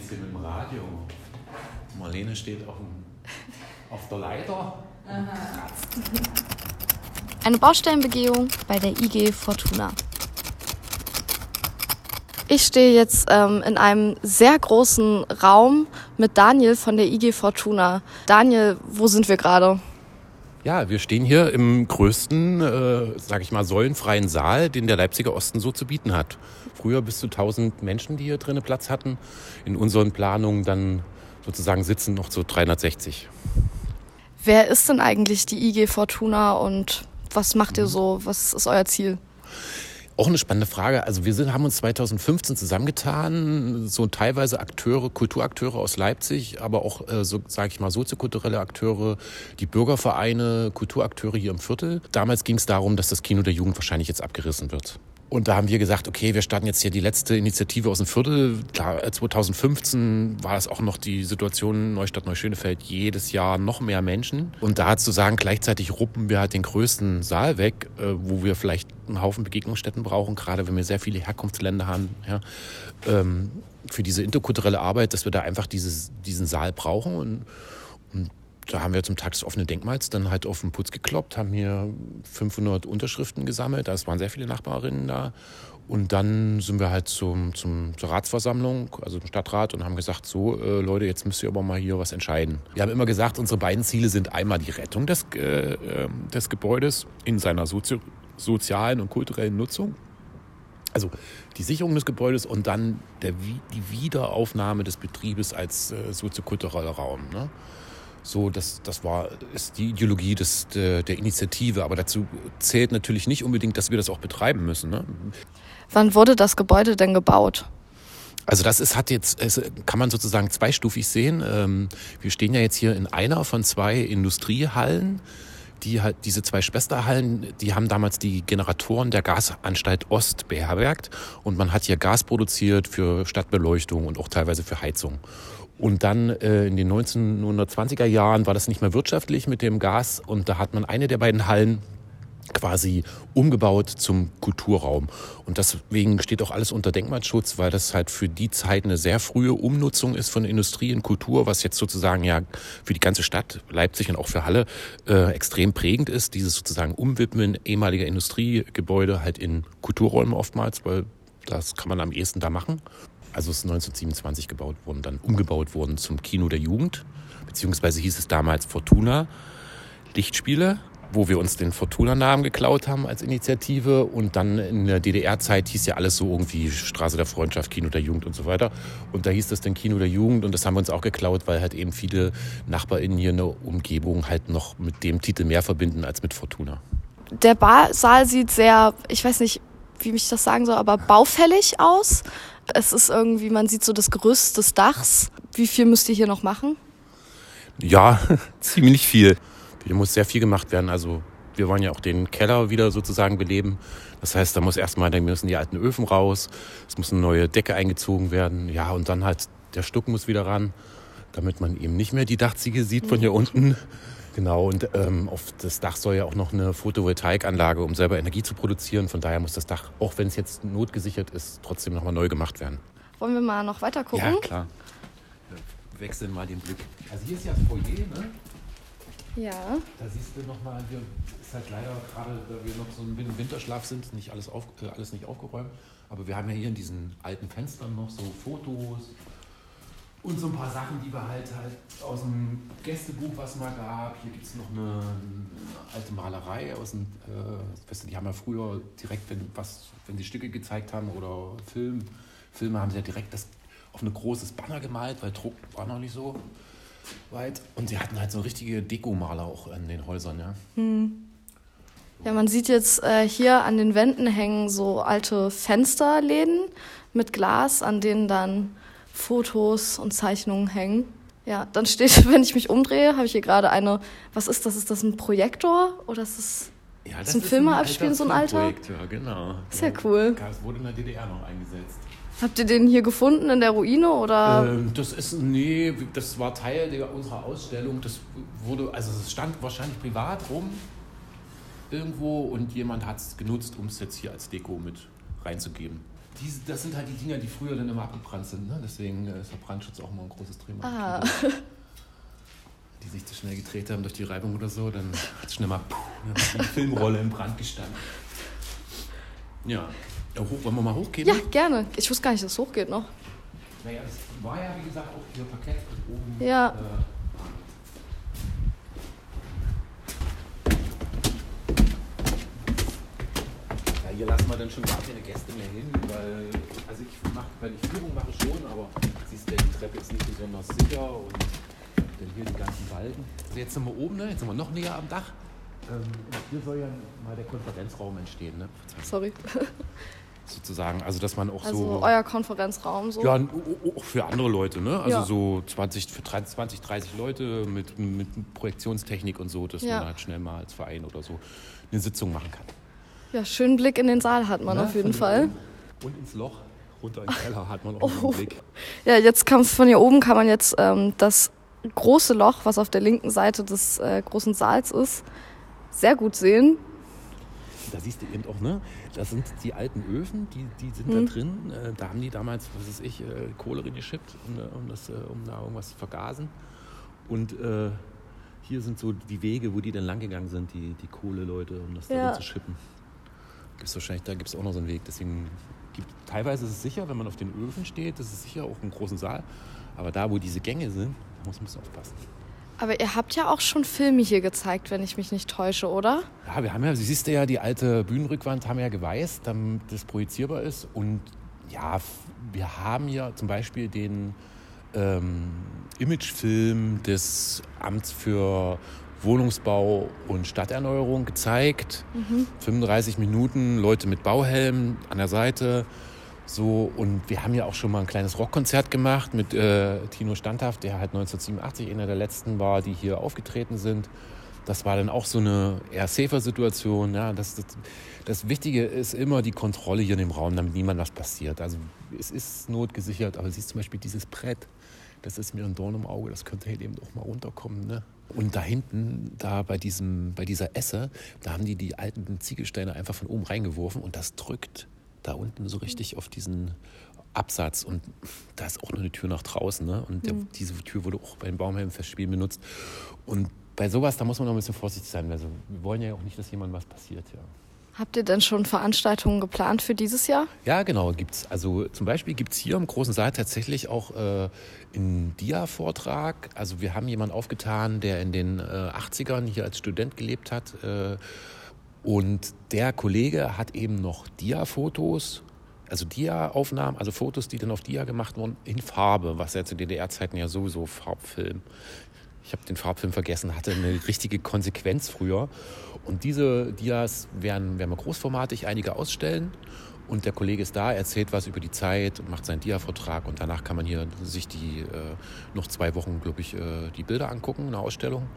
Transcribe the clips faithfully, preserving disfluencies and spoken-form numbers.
bisschen mit dem Radio. Marlene steht auf, dem, auf der Leiter. Aha. Eine Baustellenbegehung bei der I G Fortuna. Ich stehe jetzt ähm, in einem sehr großen Raum mit Daniel von der I G Fortuna. Daniel, wo sind wir gerade? Ja, wir stehen hier im größten, äh, sage ich mal, säulenfreien Saal, den der Leipziger Osten so zu bieten hat. Früher bis zu tausend Menschen, die hier drinnen Platz hatten. In unseren Planungen dann sozusagen sitzen noch so dreihundertsechzig. Wer ist denn eigentlich die I G Fortuna und was macht ihr so? Was ist euer Ziel? Auch eine spannende Frage. Also wir sind, haben uns zweitausendfünfzehn zusammengetan, so teilweise Akteure, Kulturakteure aus Leipzig, aber auch, äh, so sage ich mal, soziokulturelle Akteure, die Bürgervereine, Kulturakteure hier im Viertel. Damals ging es darum, dass das Kino der Jugend wahrscheinlich jetzt abgerissen wird. Und da haben wir gesagt, okay, wir starten jetzt hier die letzte Initiative aus dem Viertel. Klar, zweitausendfünfzehn war es auch noch die Situation Neustadt Neuschönefeld, jedes Jahr noch mehr Menschen. Und da zu sagen, gleichzeitig ruppen wir halt den größten Saal weg, wo wir vielleicht einen Haufen Begegnungsstätten brauchen, gerade wenn wir sehr viele Herkunftsländer haben, ja, ähm, für diese interkulturelle Arbeit, dass wir da einfach dieses, diesen Saal brauchen. Und, und da haben wir zum Tag des offenen Denkmals dann halt auf den Putz gekloppt, haben hier fünfhundert Unterschriften gesammelt. Es waren sehr viele Nachbarinnen da. Und dann sind wir halt zum, zum, zur Ratsversammlung, also zum Stadtrat, und haben gesagt, so äh, Leute, jetzt müsst ihr aber mal hier was entscheiden. Wir haben immer gesagt, unsere beiden Ziele sind einmal die Rettung des, äh, des Gebäudes in seiner Sozio- sozialen und kulturellen Nutzung. Also die Sicherung des Gebäudes und dann der, die Wiederaufnahme des Betriebes als äh, soziokultureller Raum, ne? So, das, das war, ist die Ideologie des, der, der Initiative. Aber dazu zählt natürlich nicht unbedingt, dass wir das auch betreiben müssen, ne? Wann wurde das Gebäude denn gebaut? Also das ist, hat jetzt, es kann man sozusagen zweistufig sehen. Ähm, wir stehen ja jetzt hier in einer von zwei Industriehallen. Die halt, diese zwei Schwesterhallen, die haben damals die Generatoren der Gasanstalt Ost beherbergt. Und man hat hier Gas produziert für Stadtbeleuchtung und auch teilweise für Heizung. Und dann äh, in den neunzehnhundertzwanziger Jahren war das nicht mehr wirtschaftlich mit dem Gas. Und da hat man eine der beiden Hallen quasi umgebaut zum Kulturraum. Und deswegen steht auch alles unter Denkmalschutz, weil das halt für die Zeit eine sehr frühe Umnutzung ist von Industrie in Kultur, was jetzt sozusagen ja für die ganze Stadt, Leipzig und auch für Halle, äh, extrem prägend ist. Dieses sozusagen Umwidmen ehemaliger Industriegebäude halt in Kulturräume oftmals, weil das kann man am ehesten da machen. Also es ist neunzehnhundertsiebenundzwanzig gebaut worden, dann umgebaut worden zum Kino der Jugend, beziehungsweise hieß es damals Fortuna Lichtspiele, wo wir uns den Fortuna-Namen geklaut haben als Initiative. Und dann in der D D R-Zeit hieß ja alles so irgendwie Straße der Freundschaft, Kino der Jugend und so weiter. Und da hieß das dann Kino der Jugend und das haben wir uns auch geklaut, weil halt eben viele NachbarInnen hier in der Umgebung halt noch mit dem Titel mehr verbinden als mit Fortuna. Der Barsaal sieht sehr, ich weiß nicht, wie ich das sagen soll, aber baufällig aus. Es ist irgendwie, man sieht so das Gerüst des Dachs. Wie viel müsst ihr hier noch machen? Ja, ziemlich viel. Hier muss sehr viel gemacht werden. Also wir wollen ja auch den Keller wieder sozusagen beleben. Das heißt, da muss erstmal, da müssen die alten Öfen raus. Es muss eine neue Decke eingezogen werden. Ja, und dann halt der Stuck muss wieder ran, damit man eben nicht mehr die Dachziegel sieht von hier unten. Genau, und ähm, auf das Dach soll ja auch noch eine Photovoltaikanlage, um selber Energie zu produzieren. Von daher muss das Dach, auch wenn es jetzt notgesichert ist, trotzdem nochmal neu gemacht werden. Wollen wir mal noch weiter gucken? Ja, klar. Wir wechseln mal den Blick. Also hier ist ja das Foyer, ne? Ja. Da siehst du nochmal, hier ist halt leider gerade, da wir noch so im Winterschlaf sind, nicht alles, auf, äh, alles nicht aufgeräumt. Aber wir haben ja hier in diesen alten Fenstern noch so Fotos und so ein paar Sachen, die wir halt, halt aus dem Gästebuch, was mal gab. Hier gibt es noch eine, eine alte Malerei aus dem, äh, weißt du, die haben ja früher direkt, wenn, was, wenn sie Stücke gezeigt haben oder Film, Filme, haben sie ja direkt das auf ein großes Banner gemalt, weil Druck war noch nicht so weit. Und sie hatten halt so richtige Dekomaler auch in den Häusern, ja. Hm. Ja, man sieht jetzt äh, hier an den Wänden hängen so alte Fensterläden mit Glas, an denen dann Fotos und Zeichnungen hängen. Ja, dann steht, wenn ich mich umdrehe, habe ich hier gerade eine, was ist das? Ist das ein Projektor oder ist das, ja, das ist ein Filme abspielen, so ein alter? Projektor, genau. Ist ja cool. Das wurde in der D D R noch eingesetzt. Habt ihr den hier gefunden in der Ruine oder? Ähm, das ist, nee, das war Teil der, unserer Ausstellung. Das wurde, also es stand wahrscheinlich privat rum irgendwo und jemand hat es genutzt, um es jetzt hier als Deko mit reinzugeben. Diese, das sind halt die Dinger, die früher dann immer abgebrannt sind. Ne? Deswegen ist der Brandschutz auch mal ein großes Thema. Ah. Die sich zu schnell gedreht haben durch die Reibung oder so, dann hat es schnell mal puh, dann hat die Filmrolle im Brand gestanden. Ja, ja hoch, wollen wir mal hochgehen? Ja, gerne. Ich wusste gar nicht, dass es hochgeht noch. Naja, es war ja, wie gesagt, auch hier Parkett und oben. Ja. Äh, ja, hier lassen wir dann schon gar keine Gäste mehr hin, weil, also ich mache, wenn ich Führung mache schon, aber siehst du, die Treppe ist nicht besonders sicher und dann hier die ganzen Balken. Also jetzt sind wir oben, ne? Jetzt sind wir noch näher am Dach. Ähm, und hier soll ja mal der Konferenzraum entstehen, ne? Sorry. Sozusagen, also dass man auch also so... Also euer Konferenzraum so? Ja, auch für andere Leute, ne? Also ja. so zwanzig, für zwanzig, dreißig Leute mit, mit Projektionstechnik und so, dass ja. man halt schnell mal als Verein oder so eine Sitzung machen kann. Ja, schönen Blick in den Saal hat man, ne? Auf jeden Fall. Und ins Loch, runter in den Keller hat man auch oh. einen Blick. Ja, jetzt kann von hier oben kann man jetzt ähm, das große Loch, was auf der linken Seite des äh, großen Saals ist, sehr gut sehen. Da siehst du eben auch, ne? Das sind die alten Öfen, die, die sind hm. da drin. Äh, da haben die damals, was weiß ich, äh, Kohle reingeschippt, um, um, das, äh, um da irgendwas zu vergasen. Und äh, hier sind so die Wege, wo die dann langgegangen sind, die, die Kohleleute, um das ja. da zu schippen. Gibt's wahrscheinlich, da gibt es auch noch so einen Weg. Deswegen gibt, teilweise ist es sicher, wenn man auf den Öfen steht, das ist sicher auch im großen Saal. Aber da, wo diese Gänge sind, da muss man ein bisschen aufpassen. Aber ihr habt ja auch schon Filme hier gezeigt, wenn ich mich nicht täusche, oder? Ja, wir haben ja, siehst du ja, die alte Bühnenrückwand haben wir ja geweißt, damit das projizierbar ist. Und ja, wir haben ja zum Beispiel den ähm, Imagefilm des Amts für Wohnungsbau und Stadterneuerung gezeigt. Mhm. fünfunddreißig Minuten, Leute mit Bauhelm an der Seite. So, und wir haben ja auch schon mal ein kleines Rockkonzert gemacht mit äh, Tino Standhaft, der halt neunzehnhundertsiebenundachtzig einer der letzten war, die hier aufgetreten sind. Das war dann auch so eine eher safer Situation. Ja, das, das, das Wichtige ist immer die Kontrolle hier in dem Raum, damit niemand was passiert. Also es ist notgesichert, aber siehst zum Beispiel dieses Brett, das ist mir ein Dorn im Auge, das könnte halt eben auch mal runterkommen. Ne? Und da hinten, da bei, diesem, bei dieser Esse, da haben die die alten Ziegelsteine einfach von oben reingeworfen und das drückt da unten so richtig auf diesen Absatz und da ist auch nur eine Tür nach draußen, ne? Und der, mhm. diese Tür wurde auch bei den Baumhelmfestspielen benutzt und bei sowas, da muss man noch ein bisschen vorsichtig sein, also wir wollen ja auch nicht, dass jemandem was passiert, ja. Habt ihr denn schon Veranstaltungen geplant für dieses Jahr? Ja, genau, gibt's. Also zum Beispiel gibt es hier im großen Saal tatsächlich auch äh, einen Dia-Vortrag. Also wir haben jemanden aufgetan, der in den äh, achtzigern hier als Student gelebt hat. Äh, und der Kollege hat eben noch Dia-Fotos, also Dia-Aufnahmen, also Fotos, die dann auf Dia gemacht wurden, in Farbe, was ja zu D D R-Zeiten ja sowieso Farbfilm. Ich habe den Farbfilm vergessen, hatte eine richtige Konsequenz früher. Und diese Dias werden, werden wir großformatig einige ausstellen. Und der Kollege ist da, erzählt was über die Zeit und macht seinen Dia-Vortrag. Und danach kann man hier sich die äh, noch zwei Wochen, glaube ich, äh, die Bilder angucken, eine Ausstellung.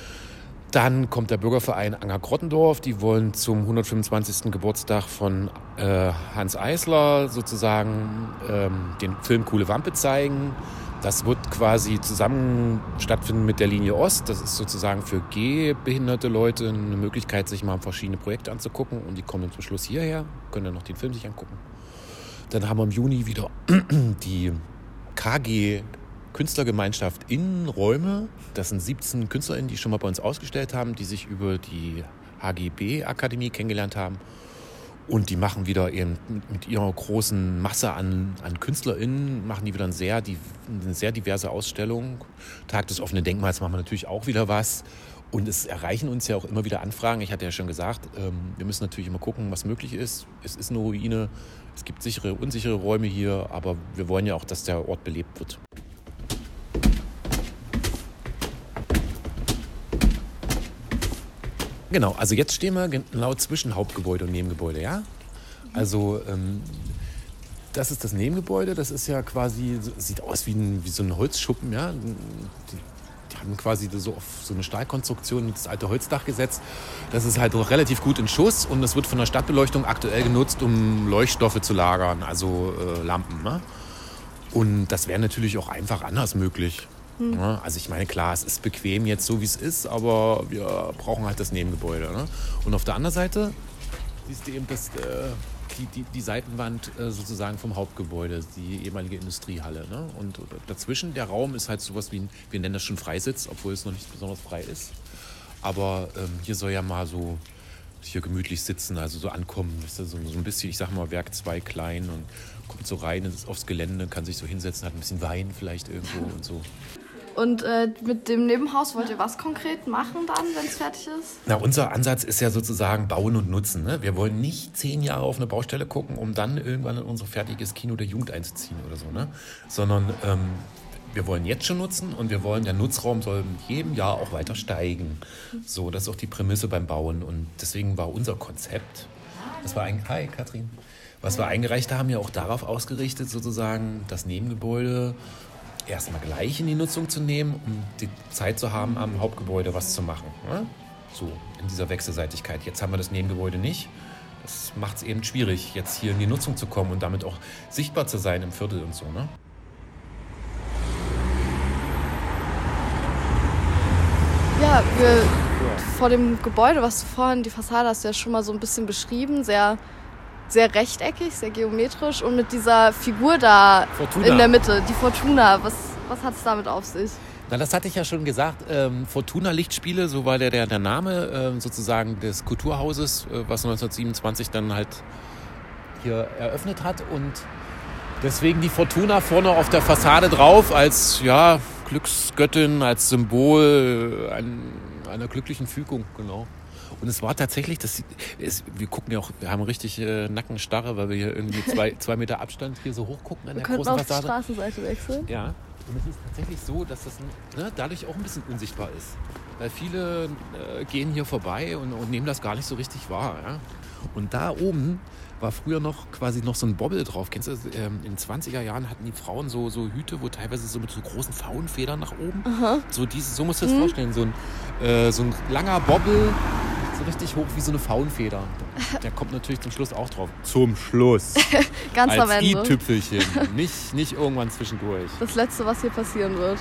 Dann kommt der Bürgerverein Anger-Grottendorf. Die wollen zum hundertfünfundzwanzigsten Geburtstag von äh, Hans Eisler sozusagen ähm, den Film Coole Wampe zeigen. Das wird quasi zusammen stattfinden mit der Linie Ost. Das ist sozusagen für gehbehinderte Leute eine Möglichkeit, sich mal verschiedene Projekte anzugucken. Und die kommen dann zum Schluss hierher, können dann noch den Film sich angucken. Dann haben wir im Juni wieder die K G Künstlergemeinschaft Innenräume. Das sind siebzehn KünstlerInnen, die schon mal bei uns ausgestellt haben, die sich über die H G B-Akademie kennengelernt haben. Und die machen wieder eben mit ihrer großen Masse an, an KünstlerInnen, machen die wieder ein sehr, die, eine sehr diverse Ausstellung. Tag des offenen Denkmals machen wir natürlich auch wieder was. Und es erreichen uns ja auch immer wieder Anfragen. Ich hatte ja schon gesagt, ähm, wir müssen natürlich immer gucken, was möglich ist. Es ist eine Ruine, es gibt sichere, unsichere Räume hier, aber wir wollen ja auch, dass der Ort belebt wird. Genau, also jetzt stehen wir genau zwischen Hauptgebäude und Nebengebäude, ja? Also ähm, das ist das Nebengebäude, das ist ja quasi, sieht aus wie, ein, wie so ein Holzschuppen, ja? Die, die haben quasi so auf so eine Stahlkonstruktion mit das alte Holzdach gesetzt. Das ist halt noch relativ gut in Schuss und das wird von der Stadtbeleuchtung aktuell genutzt, um Leuchtstoffe zu lagern, also äh, Lampen, ne? Und das wäre natürlich auch einfach anders möglich. Ja, also ich meine, klar, es ist bequem jetzt so, wie es ist, aber wir brauchen halt das Nebengebäude. Ne? Und auf der anderen Seite siehst du eben das äh, die, die, die Seitenwand äh, sozusagen vom Hauptgebäude, die ehemalige Industriehalle. Ne? Und dazwischen, der Raum ist halt sowas wie, ein, wir nennen das schon Freisitz, obwohl es noch nicht besonders frei ist. Aber ähm, hier soll ja mal so hier gemütlich sitzen, also so ankommen. Das ist so, so ein bisschen, ich sag mal, Werk zwei klein und kommt so rein ins, aufs Gelände, kann sich so hinsetzen, hat ein bisschen Wein vielleicht irgendwo und so. Und äh, mit dem Nebenhaus wollt ihr was konkret machen dann, wenn es fertig ist? Na, unser Ansatz ist ja sozusagen Bauen und Nutzen. Ne? Wir wollen nicht zehn Jahre auf eine Baustelle gucken, um dann irgendwann in unser fertiges Kino der Jugend einzuziehen oder so, ne? Sondern ähm, wir wollen jetzt schon nutzen und wir wollen, der Nutzraum soll in jedem Jahr auch weiter steigen. So, das ist auch die Prämisse beim Bauen. Und deswegen war unser Konzept, das war ein, hi Katrin, was wir eingereicht haben, ja auch darauf ausgerichtet, sozusagen das Nebengebäude erstmal gleich in die Nutzung zu nehmen, um die Zeit zu haben, am Hauptgebäude was zu machen. Ne? So, in dieser Wechselseitigkeit. Jetzt haben wir das Nebengebäude nicht. Das macht es eben schwierig, jetzt hier in die Nutzung zu kommen und damit auch sichtbar zu sein im Viertel und so, ne? Ja, wir vor dem Gebäude, was du vorhin, die Fassade hast du ja schon mal so ein bisschen beschrieben, sehr, sehr rechteckig, sehr geometrisch und mit dieser Figur da Fortuna in der Mitte, die Fortuna, was, was hat es damit auf sich? Na, das hatte ich ja schon gesagt. Ähm, Fortuna Lichtspiele, so war der, der, der Name ähm, sozusagen des Kulturhauses, äh, was neunzehnhundertsiebenundzwanzig dann halt hier eröffnet hat. Und deswegen die Fortuna vorne auf der Fassade drauf als ja, Glücksgöttin, als Symbol ein, einer glücklichen Fügung, genau. Und es war tatsächlich, das ist, wir gucken ja auch, wir haben richtig äh, Nackenstarre, weil wir hier irgendwie zwei, zwei Meter Abstand hier so hoch gucken an der großen Fassade. Fassade. Wir könnten auf die Straßenseite wechseln. Ja. Und es ist tatsächlich so, dass das ne, dadurch auch ein bisschen unsichtbar ist. Weil viele äh, gehen hier vorbei und, und nehmen das gar nicht so richtig wahr. Ja? Und da oben war früher noch quasi noch so ein Bobbel drauf. Kennst du das? Ähm, in den zwanziger Jahren hatten die Frauen so, so Hüte, wo teilweise so mit so großen Faunfedern nach oben. Aha. So, diese, so musst du dir das mhm. vorstellen. So ein, äh, so ein langer Bobbel, so richtig hoch wie so eine Faunfeder. Der kommt natürlich zum Schluss auch drauf. Zum Schluss. Ganz als am Ende. i-Tüpfelchen. Nicht, nicht irgendwann zwischendurch. Das Letzte, was hier passieren wird.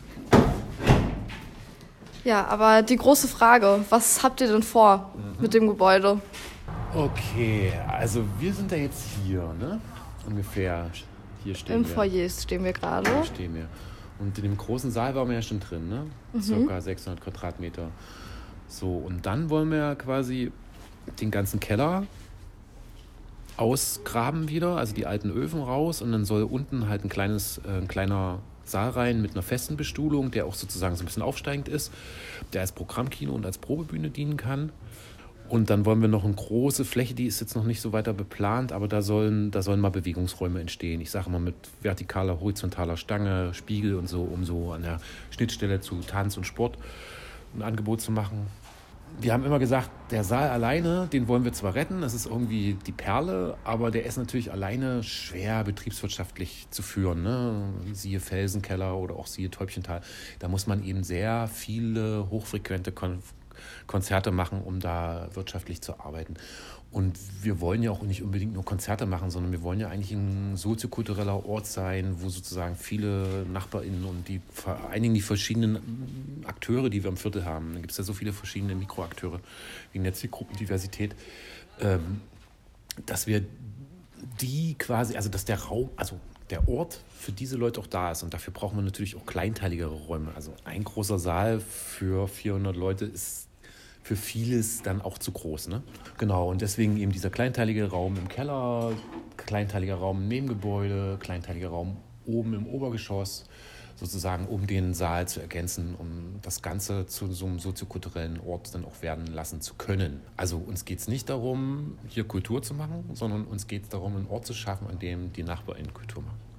Ja, aber die große Frage, was habt ihr denn vor mhm. mit dem Gebäude? Okay, also wir sind ja jetzt hier, ne? Ungefähr. Hier stehen Im wir. Im Foyer stehen wir gerade. Hier stehen wir. Und in dem großen Saal waren wir ja schon drin, ne? Mhm. Circa sechshundert Quadratmeter. So, und dann wollen wir quasi den ganzen Keller ausgraben wieder, also die alten Öfen raus. Und dann soll unten halt ein, kleines, äh, ein kleiner Saal rein mit einer festen Bestuhlung, der auch sozusagen so ein bisschen aufsteigend ist, der als Programmkino und als Probebühne dienen kann. Und dann wollen wir noch eine große Fläche, die ist jetzt noch nicht so weiter beplant, aber da sollen, da sollen mal Bewegungsräume entstehen. Ich sage mal mit vertikaler, horizontaler Stange, Spiegel und so, um so an der Schnittstelle zu Tanz und Sport ein Angebot zu machen. Wir haben immer gesagt, der Saal alleine, den wollen wir zwar retten, das ist irgendwie die Perle, aber der ist natürlich alleine schwer betriebswirtschaftlich zu führen. Ne? Siehe Felsenkeller oder auch siehe Täubchental. Da muss man eben sehr viele hochfrequente Kon- Konzerte machen, um da wirtschaftlich zu arbeiten. Und wir wollen ja auch nicht unbedingt nur Konzerte machen, sondern wir wollen ja eigentlich ein soziokultureller Ort sein, wo sozusagen viele NachbarInnen und die, vor allen Dingen die verschiedenen Akteure, die wir im Viertel haben, da gibt es ja so viele verschiedene Mikroakteure wegen der Zielgruppendiversität, ähm, dass wir die quasi, also dass der Raum, also der Ort für diese Leute auch da ist. Und dafür brauchen wir natürlich auch kleinteiligere Räume. Also ein großer Saal für vierhundert Leute ist für vieles dann auch zu groß. Ne? Genau, und deswegen eben dieser kleinteilige Raum im Keller, kleinteiliger Raum im Nebengebäude, kleinteiliger Raum oben im Obergeschoss, sozusagen um den Saal zu ergänzen, um das Ganze zu so einem soziokulturellen Ort dann auch werden lassen zu können. Also uns geht es nicht darum, hier Kultur zu machen, sondern uns geht es darum, einen Ort zu schaffen, an dem die NachbarInnen Kultur machen.